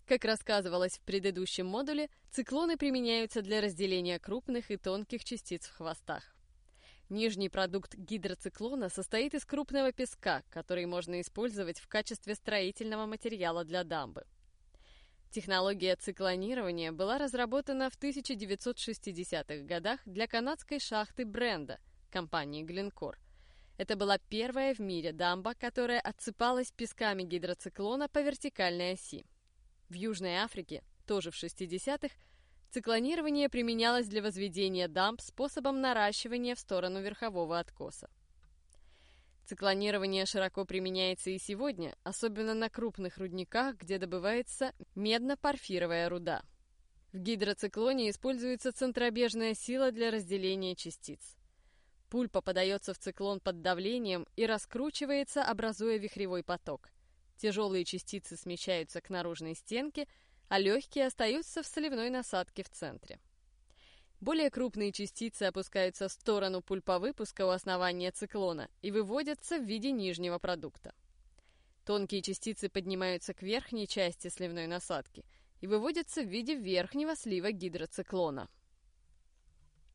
Как рассказывалось в предыдущем модуле, циклоны применяются для разделения крупных и тонких частиц в хвостах. Нижний продукт гидроциклона состоит из крупного песка, который можно использовать в качестве строительного материала для дамбы. Технология циклонирования была разработана в 1960-х годах для канадской шахты Бренда, компании Glencore. Это была первая в мире дамба, которая отсыпалась песками гидроциклона по вертикальной оси. В Южной Африке, тоже в 60-х, циклонирование применялось для возведения дамб способом наращивания в сторону верхового откоса. Циклонирование широко применяется и сегодня, особенно на крупных рудниках, где добывается медно-порфировая руда. В гидроциклоне используется центробежная сила для разделения частиц. Пульпа подается в циклон под давлением и раскручивается, образуя вихревой поток. Тяжелые частицы смещаются к наружной стенке, а легкие остаются в соливной насадке в центре. Более крупные частицы опускаются в сторону пульповыпуска у основания циклона и выводятся в виде нижнего продукта. Тонкие частицы поднимаются к верхней части сливной насадки и выводятся в виде верхнего слива гидроциклона.